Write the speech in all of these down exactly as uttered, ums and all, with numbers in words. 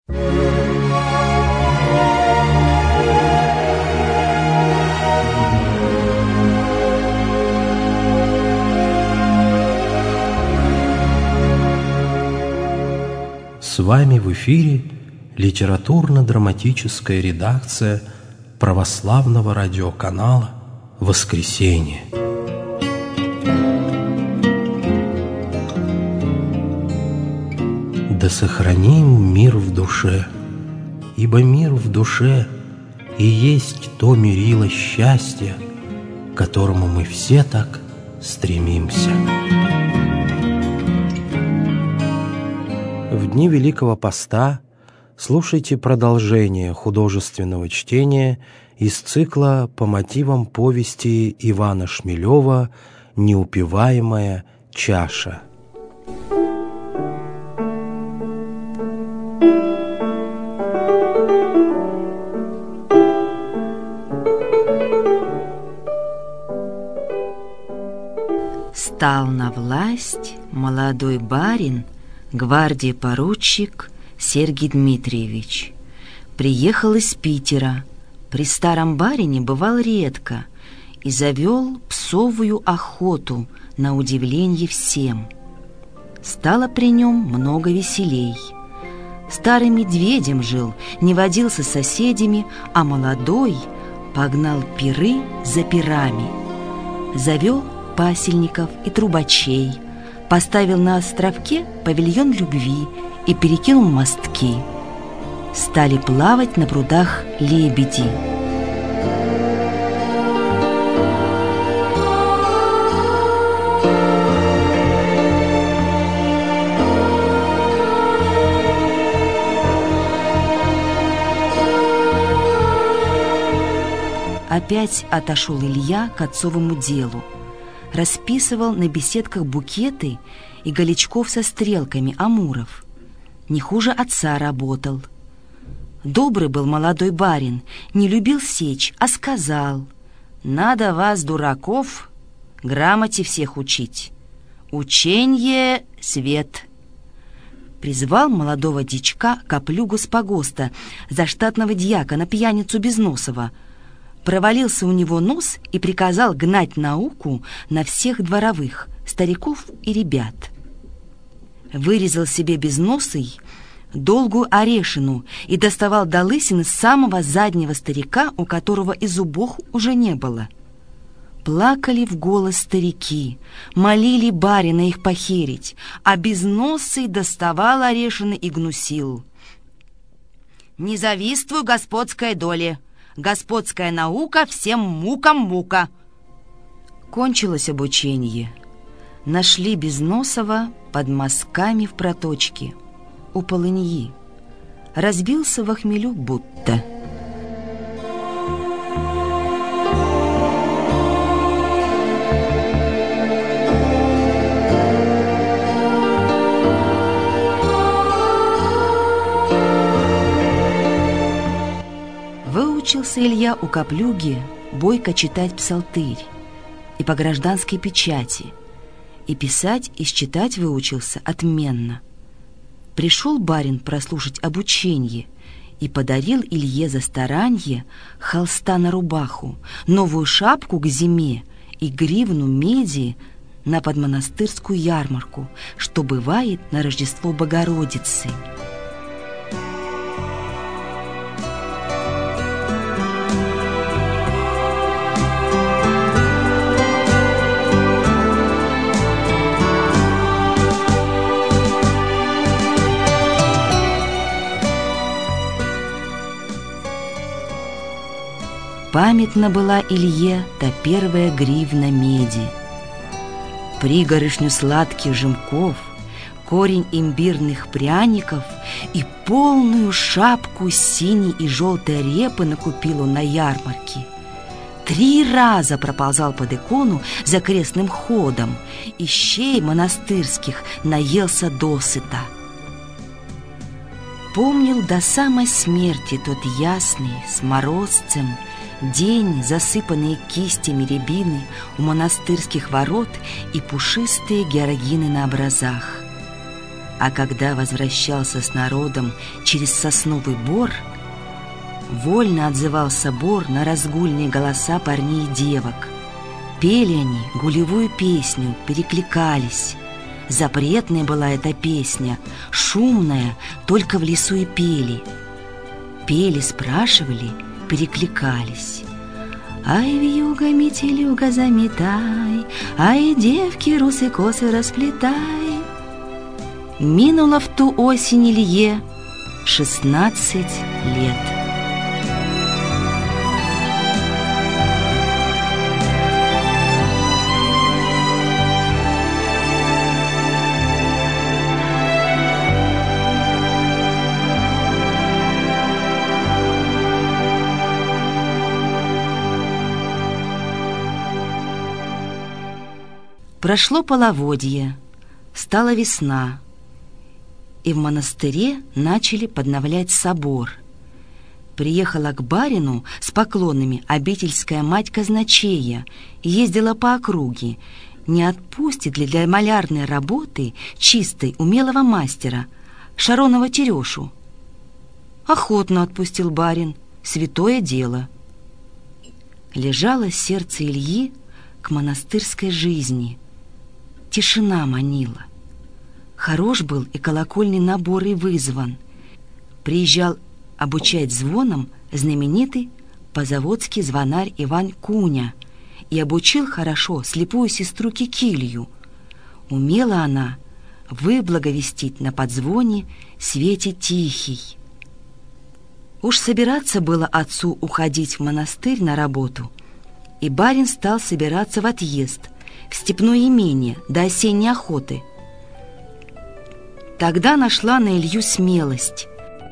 С вами в эфире литературно-драматическая редакция православного радиоканала «Воскресенье». Да сохраним мир в душе, ибо мир в душе и есть то мерило счастья, к которому мы все так стремимся. В дни Великого Поста слушайте продолжение художественного чтения из цикла по мотивам повести Ивана Шмелева «Неупиваемая чаша». Стал на власть молодой барин, гвардии поручик Сергий Дмитриевич. Приехал из Питера, при старом барине бывал редко, и завел псовую охоту на удивление всем. Стало при нем много веселей. Старый медведем жил, не водился с соседями, а молодой погнал пиры за пирами. Завел пасельников и трубачей, поставил на островке павильон любви и перекинул мостки. Стали плавать на прудах лебеди. Опять отошел Илья к отцовому делу. Расписывал на беседках букеты и голячков со стрелками амуров. Не хуже отца работал. Добрый был молодой барин, не любил сечь, а сказал: «Надо вас, дураков, грамоте всех учить. Ученье — свет». Призвал молодого дичка Коплюгу с погоста, заштатного дьякона пьяницу Безносова. Провалился у него нос и приказал гнать науку на всех дворовых, стариков и ребят. Вырезал себе безносый долгую орешину и доставал до лысины самого заднего старика, у которого и зубов уже не было. Плакали в голос старики, молили барина их похерить, а безносый доставал орешины и гнусил: «Не завидствуй господской доле! Господская наука всем мукам мука!» Кончилось обучение. Нашли Безносова под мазками в проточке у полыньи. Разбился во хмелю будто. Выучился Илья у Коплюги бойко читать псалтырь и по гражданской печати, и писать и считать выучился отменно. Пришел барин прослушать обучение и подарил Илье за старанье холста на рубаху, новую шапку к зиме и гривну меди на подмонастырскую ярмарку, что бывает на Рождество Богородицы. Памятна была Илье та первая гривна меди. Пригоршню сладких жемков, корень имбирных пряников и полную шапку синей и желтой репы накупил он на ярмарке. Три раза проползал под икону за крестным ходом, и щей монастырских наелся досыта. Помнил до самой смерти тот ясный, с морозцем, день, засыпанные кистями рябины у монастырских ворот и пушистые георгины на образах. А когда возвращался с народом через сосновый бор, вольно отзывался бор на разгульные голоса парней и девок. Пели они гулевую песню, перекликались. Запретная была эта песня, шумная, только в лесу и пели. Пели, спрашивали, перекликались. Ай, вьюга, метелюга, заметай, ай, девки, русы, косы расплетай. Минуло в ту осень Илье шестнадцать лет. Прошло половодье, стала весна, и в монастыре начали подновлять собор. Приехала к барину с поклонами обительская мать казначея и ездила по округе, не отпустит ли для малярной работы чистой умелого мастера Шаронова Терешу. Охотно отпустил барин, святое дело. Лежало сердце Ильи к монастырской жизни. Тишина манила. Хорош был и колокольный набор и вызван. Приезжал обучать звонам знаменитый позаводский звонарь Иван Куня и обучил хорошо слепую сестру Кикилью. Умела она выблаговестить на подзвоне свете тихий. Уж собираться было отцу уходить в монастырь на работу, и барин стал собираться в отъезд в степное имение до осенней охоты. Тогда нашла на Илью смелость.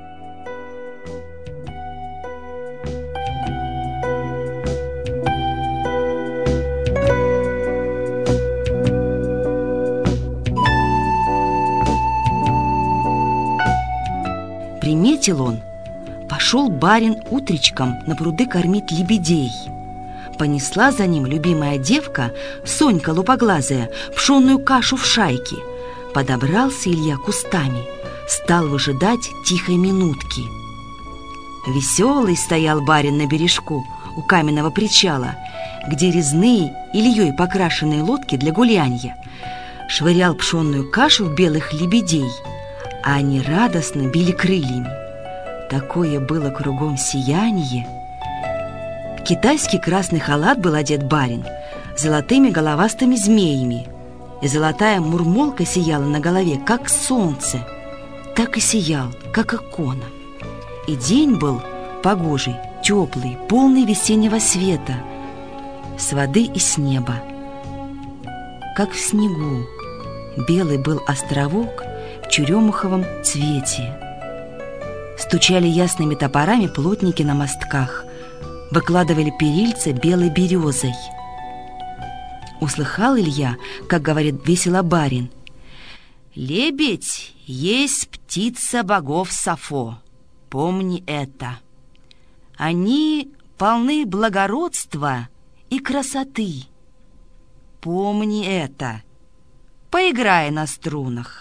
Приметил он, пошел барин утречком на пруды кормить лебедей. Понесла за ним любимая девка, Сонька лупоглазая, пшенную кашу в шайке. Подобрался Илья кустами, стал выжидать тихой минутки. Веселый стоял барин на бережку у каменного причала, где резные Ильей покрашенные лодки для гулянья. Швырял пшенную кашу в белых лебедей, а они радостно били крыльями. Такое было кругом сияние. В китайский красный халат был одет барин золотыми головастыми змеями, и золотая мурмолка сияла на голове, как солнце. Так и сиял, как икона. И день был погожий, теплый, полный весеннего света, с воды и с неба. Как в снегу белый был островок в черемуховом цвете. Стучали ясными топорами плотники на мостках, выкладывали перильца белой березой. Услыхал Илья, как говорит весело барин: «Лебедь есть птица богов Сафо, помни это. Они полны благородства и красоты. Помни это, поиграй на струнах».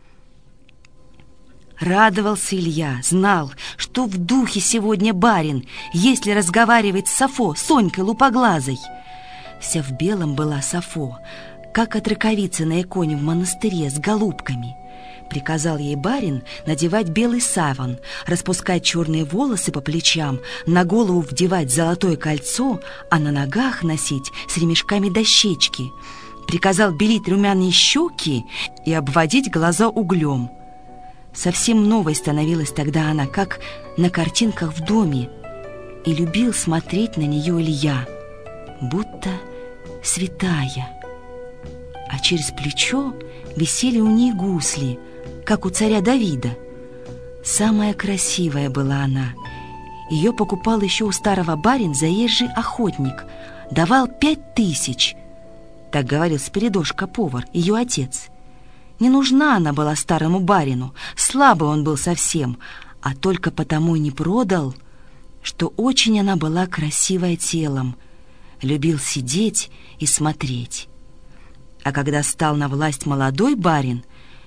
Радовался Илья, знал, что в духе сегодня барин, если разговаривает с Сафо, Сонькой лупоглазой. Вся в белом была Сафо, как от раковицы на иконе в монастыре с голубками. Приказал ей барин надевать белый саван, распускать черные волосы по плечам, на голову вдевать золотое кольцо, а на ногах носить с ремешками дощечки. Приказал белить румяные щеки и обводить глаза углем. Совсем новой становилась тогда она, как на картинках в доме, и любил смотреть на нее Илья, будто святая. А через плечо висели у ней гусли, как у царя Давида. Самая красивая была она. Ее покупал еще у старого барин заезжий охотник, давал пять тысяч. Так говорил Спиридошка-повар, ее отец. Не нужна она была старому барину, слабый он был совсем, а только потому и не продал, что очень она была красивая телом, любил сидеть и смотреть. А когда стал на власть молодой барин,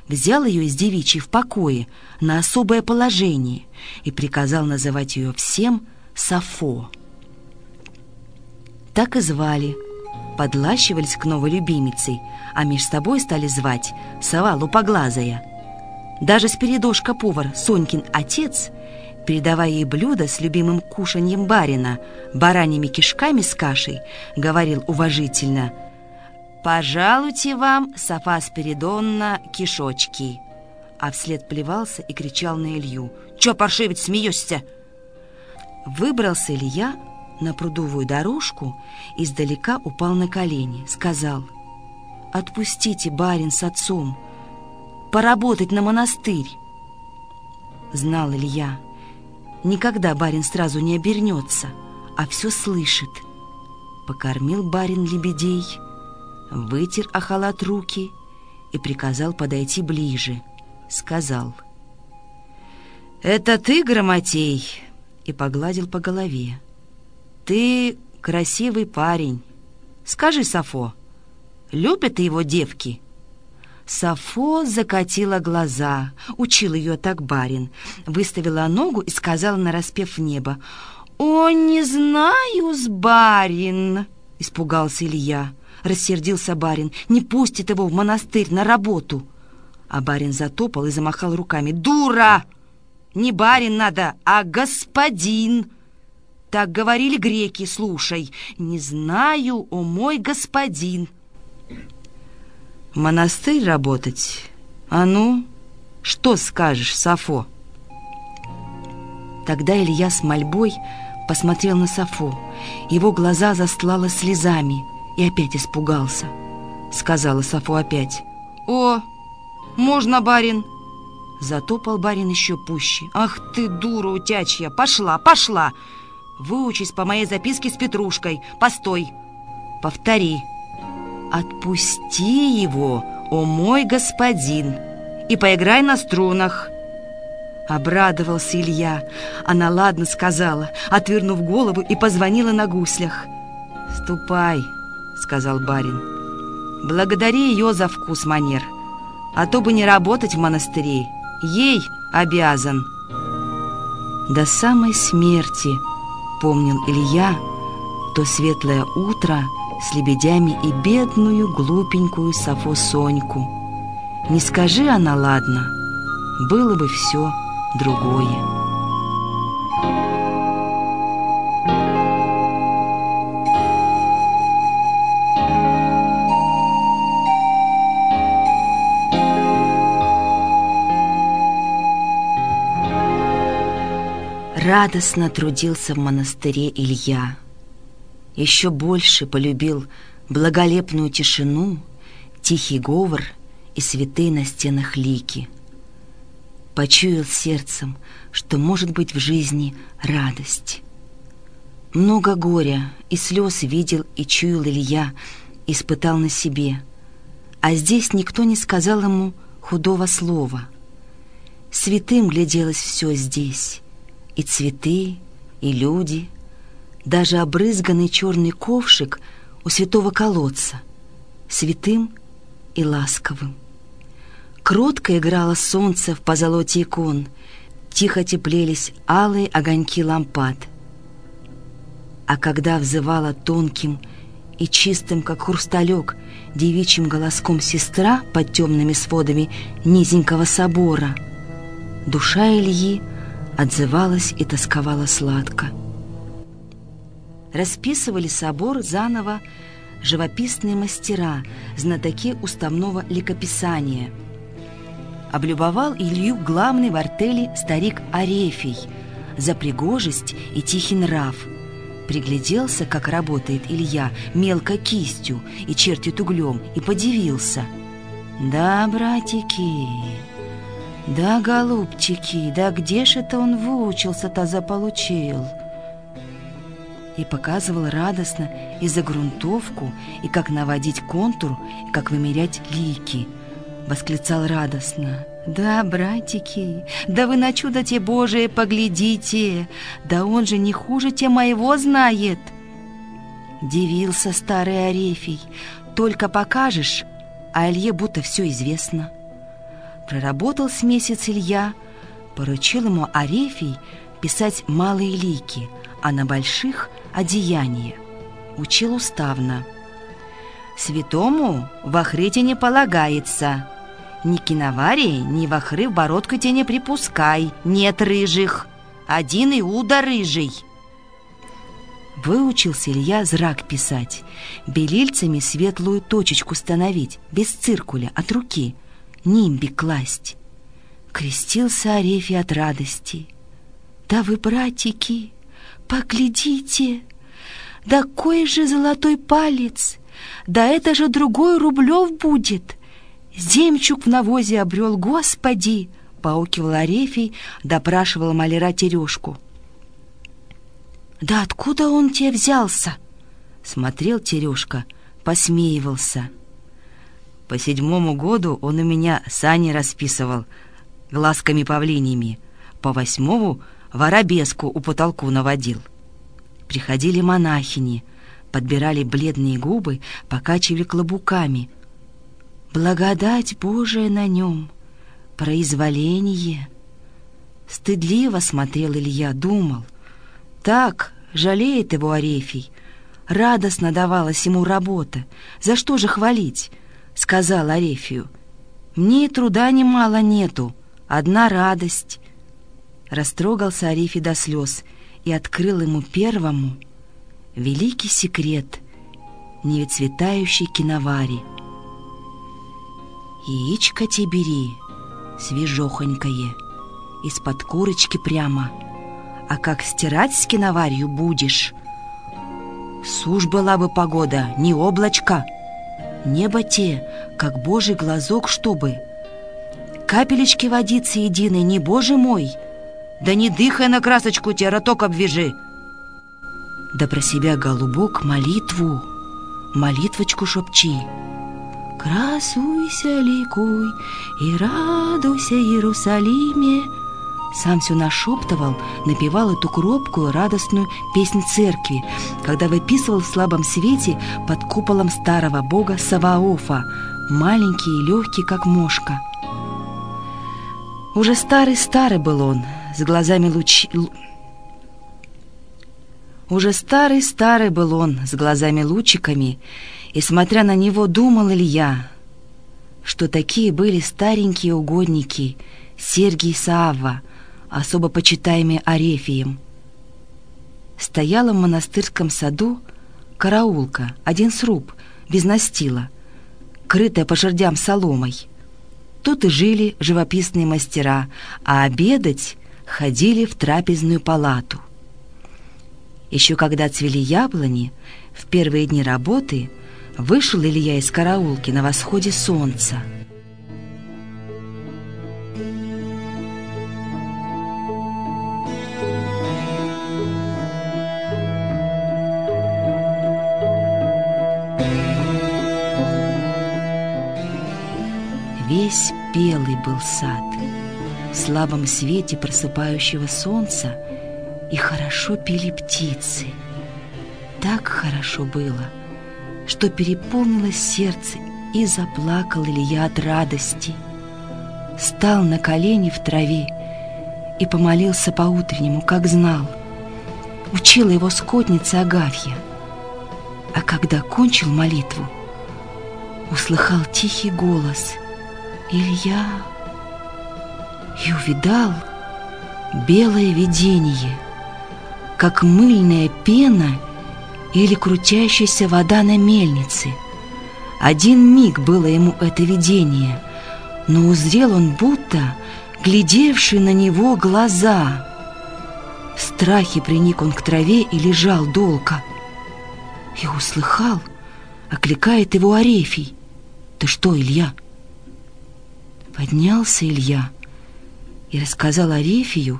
взял ее из девичьей в покое на особое положение и приказал называть ее всем Сафо. Так и звали, подлащивались к новой любимице, а меж собой стали звать сова лупоглазая. Даже Спиридошка-повар, Сонькин отец, передавая ей блюдо с любимым кушаньем барина, бараньими кишками с кашей, говорил уважительно: «Пожалуйте вам, Софа Спиридонна, кишочки!» А вслед плевался и кричал на Илью: «Чё, паршивец, смеешься?» Выбрался Илья на прудовую дорожку, издалека упал на колени, сказал: «Отпустите, барин с отцом, поработать на монастырь». Знал Илья, никогда барин сразу не обернется, а все слышит. Покормил барин лебедей, вытер о халат руки и приказал подойти ближе. Сказал: «Это ты, Грамотей?» И погладил по голове. «Ты красивый парень. Скажи, Сафо, любят его девки?» Сафо закатила глаза, учил ее так барин, выставила ногу и сказала нараспев в небо: «О, не знаю-с, барин!» Испугался Илья. Рассердился барин, не пустит его в монастырь на работу. А барин затопал и замахал руками: «Дура! Не барин надо, а господин! Так говорили греки, слушай. Не знаю, о мой господин!» В монастырь работать? А ну, что скажешь, Сафо? Тогда Илья с мольбой посмотрел на Сафо. Его глаза застлало слезами и опять испугался. Сказала Сафо опять: «О, можно, барин?» Затопал барин еще пуще. «Ах ты, дура утячья! Пошла, пошла! Выучись по моей записке с Петрушкой. Постой! Повтори: отпусти его, о мой господин, и поиграй на струнах». Обрадовался Илья. Она ладно сказала, отвернув голову, и позвонила на гуслях. «Ступай», — сказал барин, — «благодари ее за вкус манер, а то бы не работать в монастыре, ей обязан». До самой смерти помнил Илья то светлое утро с лебедями и бедную глупенькую Сафо Соньку. Не скажи она ладно, было бы все другое. Радостно трудился в монастыре Илья. Еще больше полюбил благолепную тишину, тихий говор и святые на стенах лики. Почуял сердцем, что может быть в жизни радость. Много горя и слез видел и чуял Илья, испытал на себе, а здесь никто не сказал ему худого слова. Святым гляделось все здесь, и цветы, и люди, даже обрызганный черный ковшик у святого колодца, святым и ласковым. Кротко играло солнце в позолоте икон, тихо теплелись алые огоньки лампад. А когда взывала тонким и чистым, как хрусталек, девичьим голоском сестра под темными сводами низенького собора, душа Ильи отзывалась и тосковала сладко. Расписывали собор заново живописные мастера, знатоки уставного ликописания. Облюбовал Илью главный в артели старик Арефий за пригожесть и тихий нрав. Пригляделся, как работает Илья мелко кистью и чертит углем, и подивился. «Да, братики, да, голубчики, да где ж это он выучился-то заполучил?» И показывал радостно и загрунтовку, и как наводить контур, и как вымерять лики. Восклицал радостно: «Да, братики, да вы на чудо те Божие поглядите, да он же не хуже те моего знает!» Дивился старый Арефий: только покажешь, а Илье будто все известно. Проработал с месяц Илья, поручил ему Арефий писать малые лики, а на больших — одеяния. Учил уставно. «Святому в охрите не полагается. Ни киноварии, ни в охры в бородку те не припускай. Нет рыжих. Один Иуда рыжий». Выучился Илья зрак писать, белильцами светлую точечку становить, без циркуля, от руки, нимбик класть. Крестился Арефий от радости. «Да вы, братики, поглядите! Да кой же золотой палец! Да это же другой рублев будет! Земчуг в навозе обрел, Господи!» — поукивал Арефий, допрашивал маляра Терешку. «Да откуда он тебе взялся?» — смотрел Терешка, посмеивался. «По седьмому году он у меня сани расписывал глазками-павлиньями, по восьмому воробеску у потолку наводил». Приходили монахини, подбирали бледные губы, покачивали клобуками. Благодать Божия на нем, произволение. Стыдливо смотрел Илья, думал. Так жалеет его Арефий. Радостно давалась ему работа. За что же хвалить? Сказал Арефию. Мне и труда немало нету, одна радость. Растрогался Арефий до слез и открыл ему первому великий секрет невыцветающей киновари. Яичко те бери, свежохонькое, из-под курочки прямо, а как стирать с киноварью будешь? Сушь была бы погода, не облачко, небо те, как божий глазок, чтобы. Капелечки водицы единой, не боже мой, да не дыхай на красочку, те роток обвяжи. Да про себя, голубок, молитву, молитвочку шепчи. Красуйся, ликуй и радуйся, Иерусалиме. Сам все нашептывал, напевал эту кроткую, радостную песнь церкви, когда выписывал в слабом свете под куполом старого бога Саваофа, маленький и легкий, как мошка. Уже старый-старый был он, с глазами луч... Уже старый-старый был он, с глазами-лучиками, и, смотря на него, думал Илья, что такие были старенькие угодники Сергий и Саава, особо почитаемые Арефием. Стояла в монастырском саду караулка, один сруб, без настила, крытая по жердям соломой. Тут и жили живописные мастера, а обедать ходили в трапезную палату. Еще когда цвели яблони, в первые дни работы вышел Илья из караулки на восходе солнца. Весь белый был сад, в слабом свете просыпающего солнца, и хорошо пели птицы. Так хорошо было, что переполнилось сердце, и заплакал Илья от радости. Стал на колени в траве и помолился по-утреннему, как знал. Учила его скотница Агафья. А когда кончил молитву, услыхал тихий голос «Илья!» и увидал белое видение, как мыльная пена или крутящаяся вода на мельнице. Один миг было ему это видение, но узрел он будто глядевшие на него глаза. В страхе приник он к траве и лежал долго. И услыхал, окликает его Арефий. «Ты что, Илья?» Поднялся Илья и рассказал Арефию.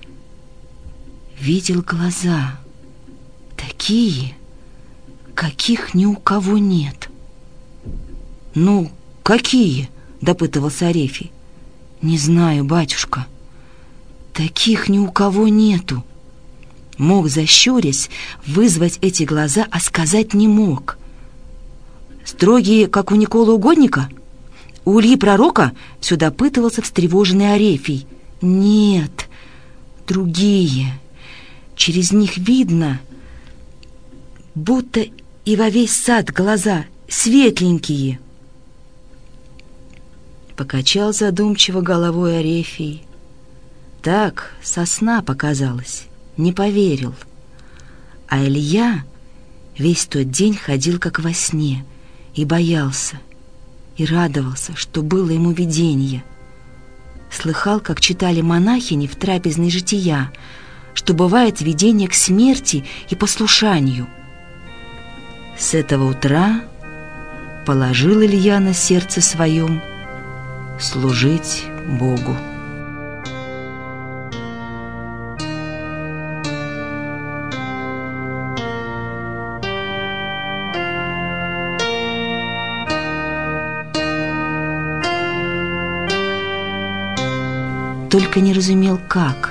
Видел глаза, такие, каких ни у кого нет. «Ну, какие?» — допытывался Арефий. «Не знаю, батюшка. Таких ни у кого нету». Мог, защурясь, вызвать эти глаза, а сказать не мог. «Строгие, как у Николы Угодника?» У Ильи Пророка все допытывался встревоженный Арефий. Нет, другие. Через них видно, будто и во весь сад глаза светленькие. Покачал задумчиво головой Арефий. Так, со сна показалось, не поверил. А Илья весь тот день ходил как во сне и боялся, и радовался, что было ему видение. Слыхал, как читали монахини в трапезной жития, что бывает видение к смерти и послушанию. С этого утра положил Илья на сердце своем служить Богу. Только не разумел, как.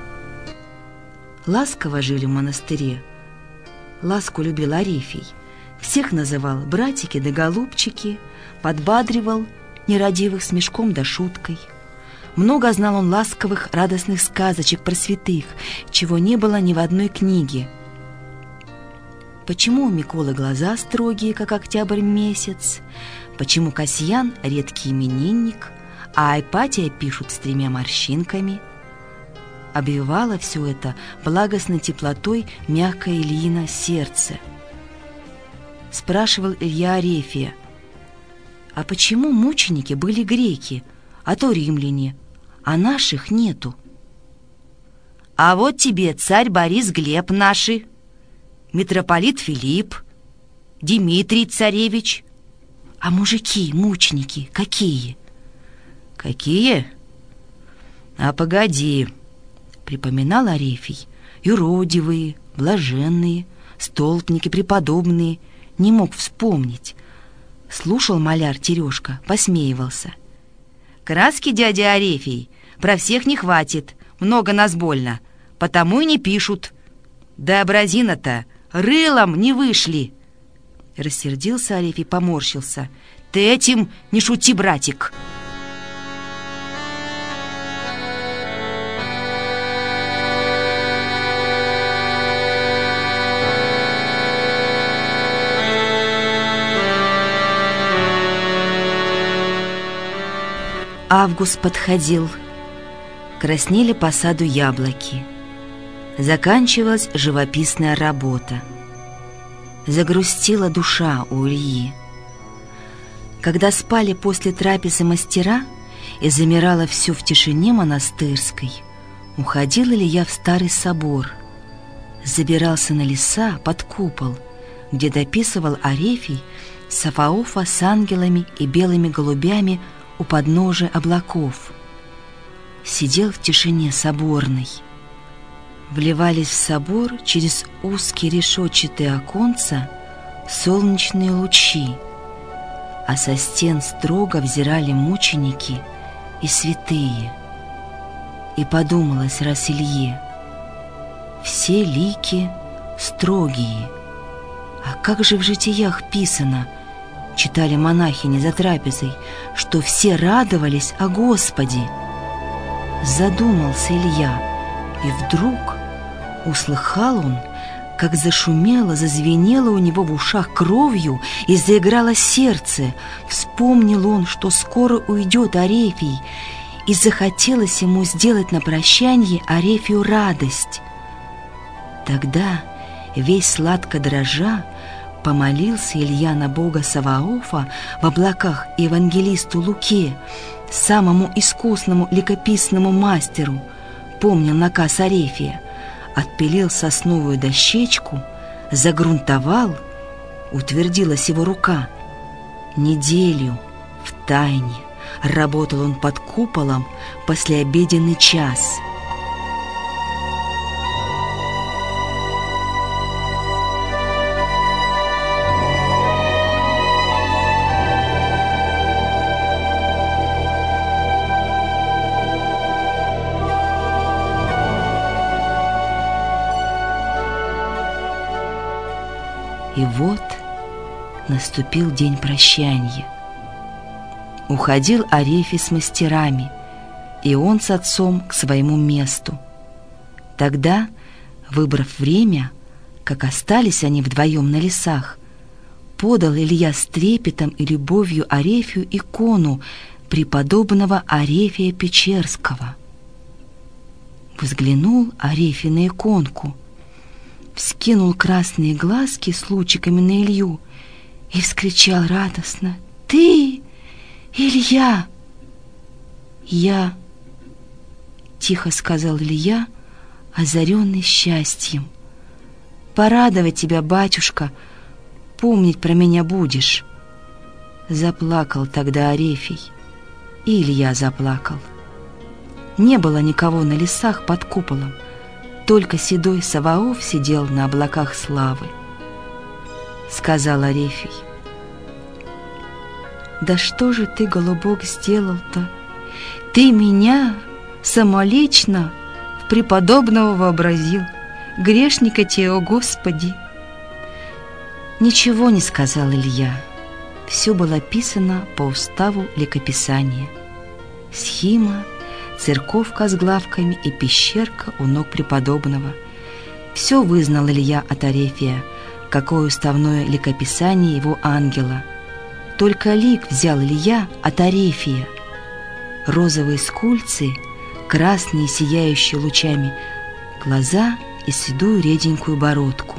Ласково жили в монастыре. Ласку любил Арефий. Всех называл братики да голубчики, подбадривал нерадивых смешком да шуткой. Много знал он ласковых, радостных сказочек про святых, чего не было ни в одной книге. Почему у Миколы глаза строгие, как октябрь месяц? Почему Касьян — редкий именинник, а Айпатия пишут с тремя морщинками? Обвивало все это благостной теплотой мягкое Ильино сердце. Спрашивал Илья Арефия: а почему мученики были греки, а то римляне, а наших нету? А вот тебе царь Борис Глеб наши, митрополит Филипп, Дмитрий царевич. А мужики, мученики, какие? Какие? А погоди, припоминал Арефий. Юродивые, блаженные, столпники преподобные. Не мог вспомнить. Слушал маляр Терешка, посмеивался. Краски, дядя Арефий, про всех не хватит, много нас больно, потому и не пишут. Да образина-то рылом не вышли. Рассердился Арефий, поморщился. Ты этим не шути, братик. Август подходил. Краснели по саду яблоки. Заканчивалась живописная работа. Загрустила душа у Ильи. Когда спали после трапезы мастера и замирало все в тишине монастырской, уходил Илья в старый собор, забирался на леса под купол, где дописывал Арефий Сафаофа с ангелами и белыми голубями у подножия облаков. Сидел в тишине соборной. Вливались в собор через узкие решетчатые оконца солнечные лучи, а со стен строго взирали мученики и святые. И подумалось раз Илье: все лики строгие. А как же в житиях писано, читали монахини за трапезой, что все радовались о Господе. Задумался Илья, и вдруг услыхал он, как зашумело, зазвенело у него в ушах кровью и заиграло сердце. Вспомнил он, что скоро уйдет Арефий, и захотелось ему сделать на прощанье Арефию радость. Тогда, весь сладко дрожа, помолился Илья на Бога Саваофа в облаках и евангелисту Луке, самому искусному ликописному мастеру, помнил наказ Арефия, отпилил сосновую дощечку, загрунтовал, утвердилась его рука. Неделю в тайне работал он под куполом послеобеденный час. И вот наступил день прощанья. уходил Арефий с мастерами, и он с отцом к своему месту. Тогда, выбрав время, как остались они вдвоем на лесах, подал Илья с трепетом и любовью Арефию икону преподобного Арефия Печерского. Взглянул Арефий на иконку, вскинул красные глазки с лучиками на Илью и вскричал радостно: «Ты, Илья!» «Я», — тихо сказал Илья, озаренный счастьем. «Порадовать тебя, батюшка, помнить про меня будешь». Заплакал тогда Арефий, и Илья заплакал. Не было никого на лесах под куполом, только седой Саваоф сидел на облаках славы. Сказал Арефий: «Да что же ты, голубок, сделал-то? Ты меня самолично в преподобного вообразил, грешника тебе, о Господи!» Ничего не сказал Илья. Все было писано по уставу ликописания. Схима, церковка с главками и пещерка у ног преподобного. Все вызнал Илья от Арефия, какое уставное ликописание его ангела. Только лик взял Илья от Арефия. Розовые скульцы, красные, сияющие лучами глаза и седую реденькую бородку.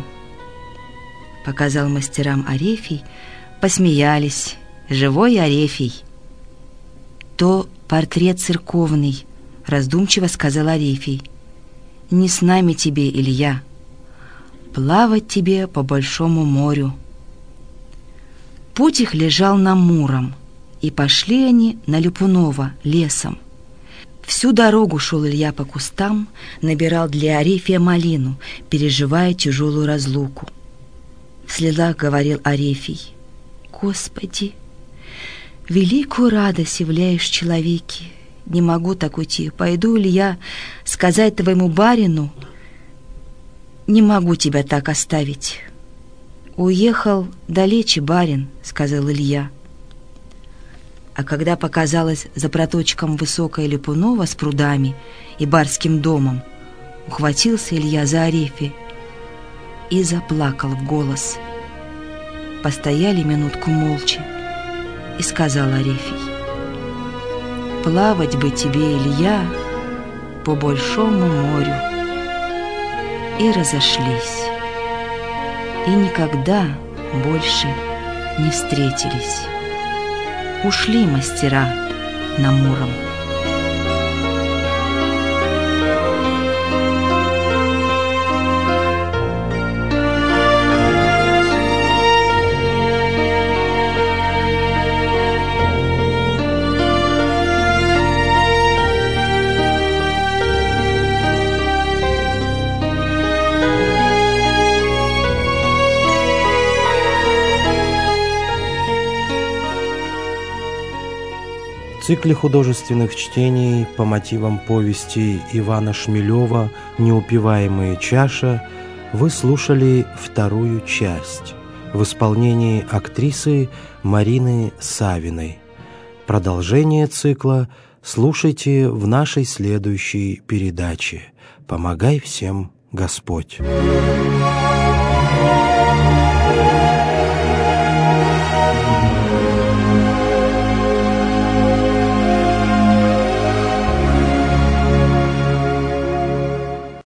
Показал мастерам Арефий, посмеялись. Живой Арефий. То портрет церковный, раздумчиво сказал Арефий. Не с нами тебе, Илья, плавать тебе по большому морю. Путь их лежал на Муром, и пошли они на Липунова лесом. Всю дорогу шел Илья по кустам, набирал для Арефия малину, переживая тяжелую разлуку. В слезах говорил Арефий: «Господи, великую радость являешь в человеке. Не могу так уйти. Пойду ли я сказать твоему барину? Не могу тебя так оставить». «Уехал далече барин», — сказал Илья. А когда показалась за проточком высокая Липунова с прудами и барским домом, ухватился Илья за Арефия и заплакал в голос. Постояли минутку молча, и сказал Арефий: «Плавать бы тебе, Илья, по большому морю». И разошлись, и никогда больше не встретились. Ушли мастера на Муром. В цикле художественных чтений по мотивам повести Ивана Шмелева «Неупиваемая чаша» вы слушали вторую часть в исполнении актрисы Марины Савиной. Продолжение цикла слушайте в нашей следующей передаче. Помогай всем Господь!